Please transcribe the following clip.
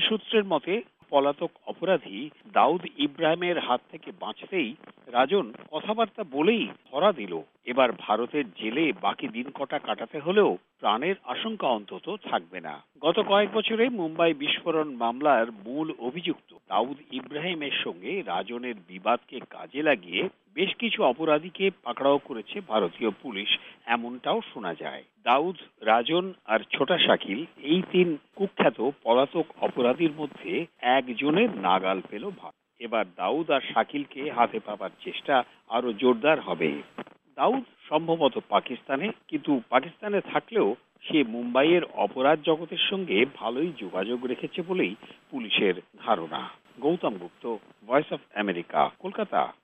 সূত্রের মতে পলাতক অপরাধী দাউদ ইব্রাহিমের হাত থেকে বাঁচতেই রাজন কথাবার্তা বলেই ধরা দিল। এবার ভারতের জেলে বাকি দিন কটা কাটাতে হলেও প্রাণের আশঙ্কা অন্তত থাকবে না। গত কয়েক বছরে মুম্বাই বিস্ফোরণ মামলার মূল অভিযুক্ত দাউদ ইব্রাহিমের সঙ্গে রাজনের বিবাদকে কাজে লাগিয়ে বেশ কিছু অপরাধীকে পাকড়াও করেছে ভারতীয় পুলিশ, এমনটাও শোনা যায়। দাউদ, রাজন আর ছোটা শাকিল, এই তিন কুখ্যাত পলাতক অপরাধীর মধ্যে একজনের নাগাল পেল ভারত। এবার দাউদ আর শাকিলকে হাতে পাবার চেষ্টা আরো জোরদার হবে। দাউদ সম্ভবত পাকিস্তানে, কিন্তু পাকিস্তানে থাকলেও সে মুম্বাইয়ের অপরাধ জগতের সঙ্গে ভালোই যোগাযোগ রেখেছে বলেই পুলিশের ধারণা। Gautam Gupta, Voice of America, Kolkata.